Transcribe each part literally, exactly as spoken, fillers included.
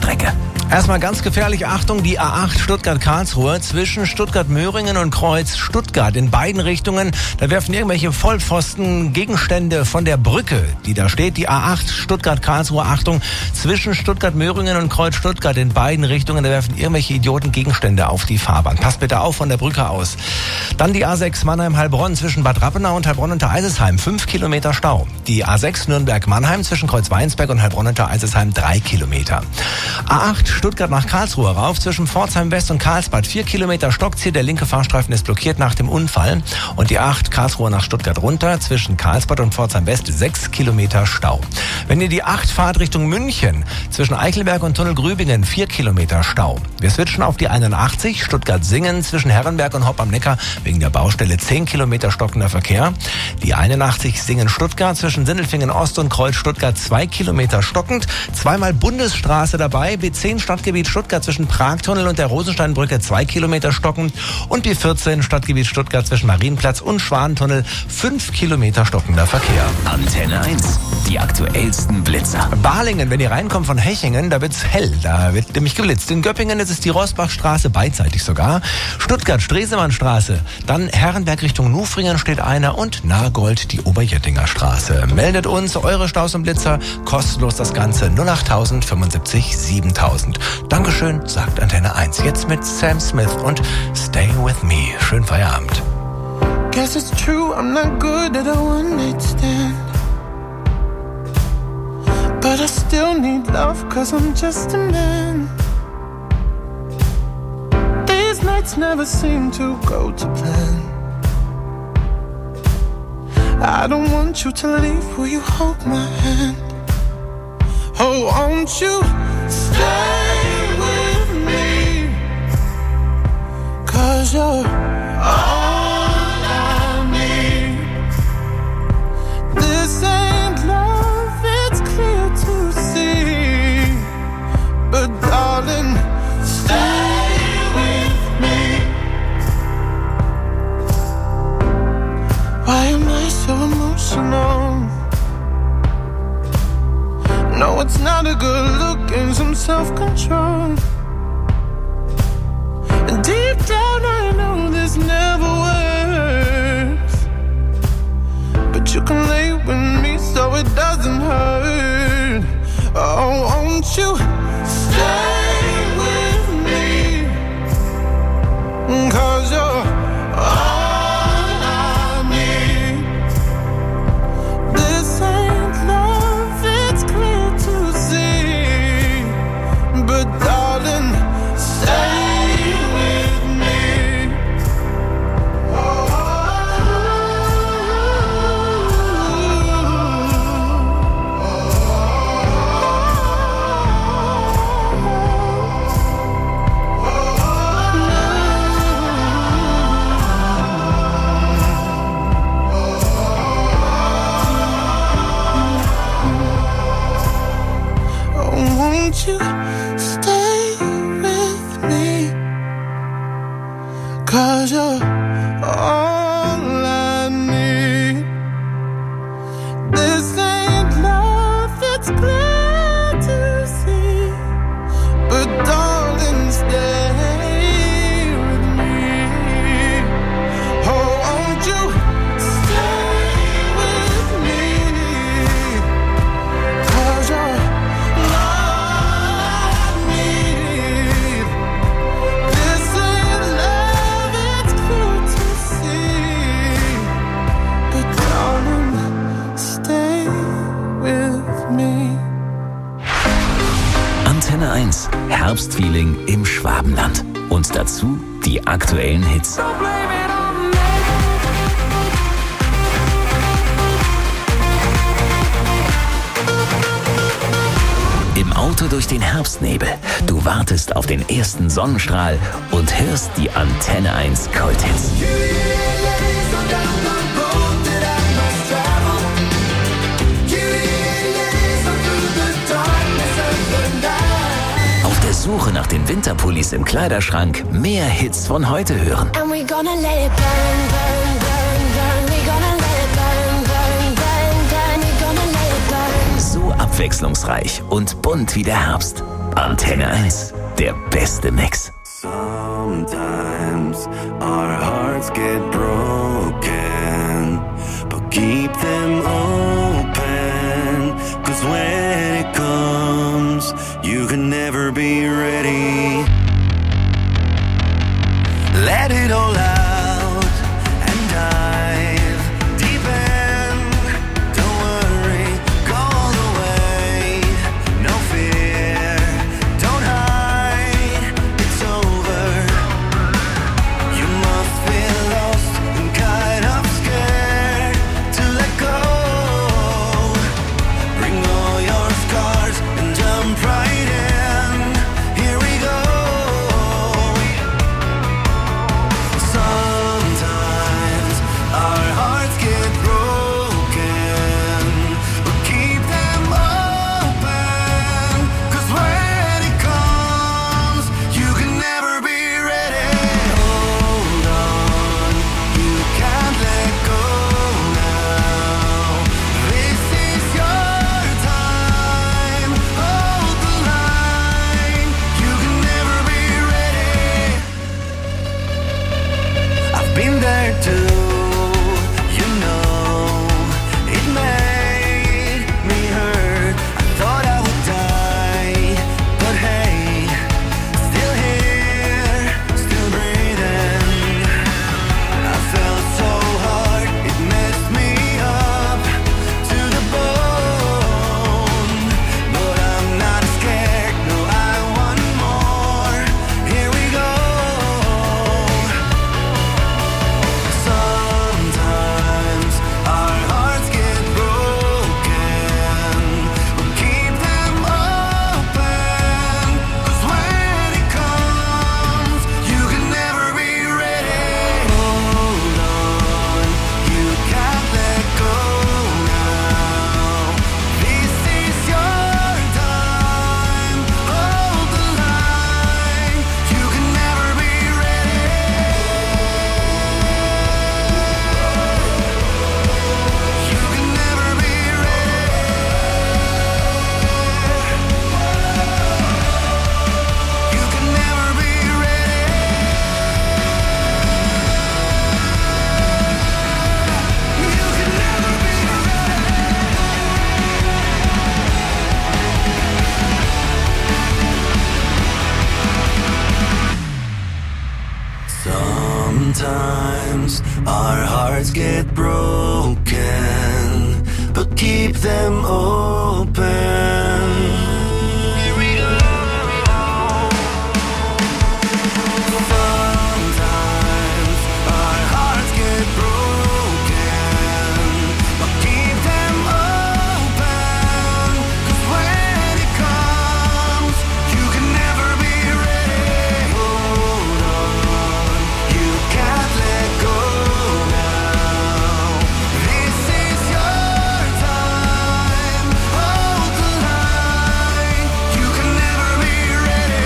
Strecke. Erstmal ganz gefährlich, Achtung, die A acht Stuttgart-Karlsruhe zwischen Stuttgart-Möhringen und Kreuz-Stuttgart in beiden Richtungen. Da werfen irgendwelche Vollpfosten Gegenstände von der Brücke, die da steht. Die A acht Stuttgart-Karlsruhe, Achtung, zwischen Stuttgart-Möhringen und Kreuz-Stuttgart in beiden Richtungen. Da werfen irgendwelche Idioten Gegenstände auf die Fahrbahn. Passt bitte auf von der Brücke aus. Dann die A sechs Mannheim-Heilbronn zwischen Bad Rappenau und Heilbronn unter Eisesheim. Fünf Kilometer Stau. Die A sechs Nürnberg-Mannheim zwischen Kreuzweinsberg und Heilbronn unter Eisesheim. Drei Kilometer. A acht Stuttgart nach Karlsruhe rauf zwischen Pforzheim West und Karlsbad. Vier Kilometer Stockziel. Der linke Fahrstreifen ist blockiert nach dem Unfall. Und die A acht Karlsruhe nach Stuttgart runter zwischen Karlsbad und Pforzheim West. Sechs Kilometer Stau. Wenn ihr die acht fahrt Richtung München zwischen Eichelberg und Tunnel Grübingen. Vier Kilometer Stau. Wir switchen auf die einundachtzig Stuttgart-Singen zwischen Herrenberg und Hopp am Neckar wegen der Baustelle. Zehn Kilometer stockender Verkehr. Die einundachtzig Singen-Stuttgart zwischen Sindelfingen Ost und Kreuz Stuttgart. Zwei Kilometer stockend. Zweimal Bundesstraße dabei. B zehn Stadtgebiet Stuttgart zwischen Pragtunnel und der Rosensteinbrücke. Zwei Kilometer stockend. Und B vierzehn Stadtgebiet Stuttgart zwischen Marienplatz und Schwanentunnel. Fünf Kilometer stockender Verkehr. Antenne eins. Die aktuellsten Blitzer. Balingen, wenn ihr reinkommt von Hechingen, da wird's hell. Da wird nämlich geblitzt. In Göppingen ist es die Rosbachstraße, beidseitig sogar. Stuttgart, Stresemannstraße. Dann Herrenberg Richtung Nufringen steht einer und Nagold die Oberjettinger Straße. Meldet uns eure Staus und Blitzer. Kostenlos das Ganze. null acht null fünfundsiebzig siebentausend. Dankeschön, sagt Antenne eins. Jetzt mit Sam Smith und Stay With Me. Schönen Feierabend. Guess it's true, I'm not good at a one-night stand. But I still need love, cause I'm just a man. These nights never seem to go to plan. I don't want you to leave, will you hold my hand? Oh, won't you stay with me? Cause you're all I need. This ain't love, it's clear to see. But darling, stay with me. Why am I so emotional? No, it's not a good look and some self-control. And deep down I know this never works. But you can lay with me so it doesn't hurt. Oh, won't you stay with me? Cause you're all I need. This ain't love, it's clear to see. But darling, stay with me. Oh, won't you stay with me? Cause you're all I need. This ain't love, it's clear to see. But darling, stay with me. Oh, won't you stay with me? Cause you're all I need. This ain't love, it's clear to see. But darling, stay with me. Antenne eins. Herbstfeeling im Schwabenland. Und dazu die aktuellen Hits. Im Auto durch den Herbstnebel. Du wartest auf den ersten Sonnenstrahl und hörst die Antenne eins Kulthits. Auf der Suche nach den Winterpullis im Kleiderschrank mehr Hits von heute hören. And we gonna let it burn, burn, burn, burn. We gonna let it burn, burn, burn, burn. We gonna let it burn. So abwechslungsreich und bunt wie der Herbst. Antenne eins, der beste Mix. Sometimes our hearts get broken, but keep them open, 'cause when it comes, you can never be ready. Let it all out and dive deep in. Don't worry, go all the way. No fear, don't hide, it's over. You must feel lost and kind of scared to let go. Bring all your scars and jump right in. Here we go. Sometimes our hearts get broken, but keep them open, 'cause when it comes, you can never be ready. Hold on, you can't let go now. This is your time. Hold the line, you can never be ready. I've been there too, you know, it made me hurt. I thought I would die, but hey, still here, still breathing. I felt so hard, it messed me up to the bone. But I'm not scared, no, I want more. Here we go. Sometimes our hearts get broken, but keep them open, 'cause when it comes, you can never be ready. Hold on, you can't let go now. This is your time. Hold the line, you can never be ready. You can never be ready. You can never be ready. You can never be ready. Sometimes our hearts get broken, but keep them open. Here we go. Sometimes our hearts get broken, but keep them open, 'cause when it comes, you can never be ready. Hold on, you can't let go now. This is your time. Hold the line, you can never be ready.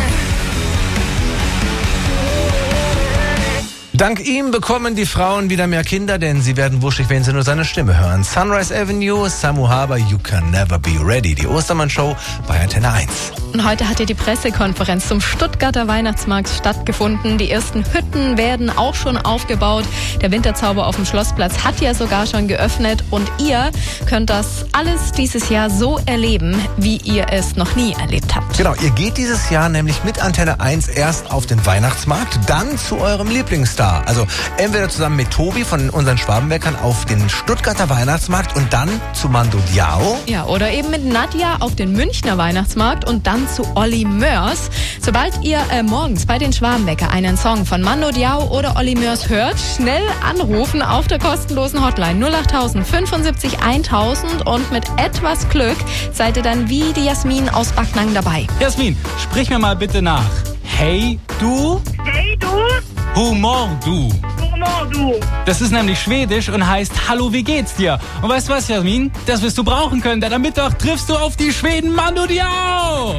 Dank ihm bekommen die Frauen wieder mehr Kinder, denn sie werden wuschig, wenn sie nur seine Stimme hören. Sunrise Avenue, Samu Haber, You Can Never Be Ready. Die Ostermann-Show bei Antenne eins. Und heute hat ja die Pressekonferenz zum Stuttgarter Weihnachtsmarkt stattgefunden. Die ersten Hütten werden auch schon aufgebaut. Der Winterzauber auf dem Schlossplatz hat ja sogar schon geöffnet. Und ihr könnt das alles dieses Jahr so erleben, wie ihr es noch nie erlebt habt. Genau, ihr geht dieses Jahr nämlich mit Antenne eins erst auf den Weihnachtsmarkt, dann zu eurem Lieblingsstar. Also entweder zusammen mit Tobi von unseren Schwabenbäckern auf den Stuttgarter Weihnachtsmarkt und dann zu Mando Diao. Ja, oder eben mit Nadja auf den Münchner Weihnachtsmarkt und dann zu Olli Mörs. Sobald ihr äh, morgens bei den Schwabenbäcker einen Song von Mando Diao oder Olli Mörs hört, schnell anrufen auf der kostenlosen Hotline null acht fünfundsiebzig tausend und mit etwas Glück seid ihr dann wie die Jasmin aus Backnang dabei. Jasmin, sprich mir mal bitte nach. Hey, du? Hey du, Humor, du. Humor du. Das ist nämlich schwedisch und heißt Hallo, wie geht's dir? Und weißt du was, Jasmin? Das wirst du brauchen können, denn am Mittwoch triffst du auf die Schweden Mando Diao.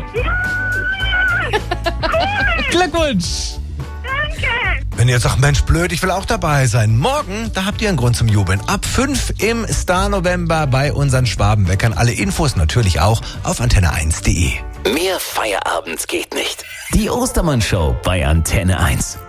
Glückwunsch! Danke. Wenn ihr jetzt sagt, Mensch, blöd, ich will auch dabei sein. Morgen, da habt ihr einen Grund zum Jubeln. Ab fünf im Star November bei unseren Schwabenbäckern. Alle Infos natürlich auch auf antenne eins punkt de. Mehr Feierabend geht nicht. Die Ostermann-Show bei Antenne eins.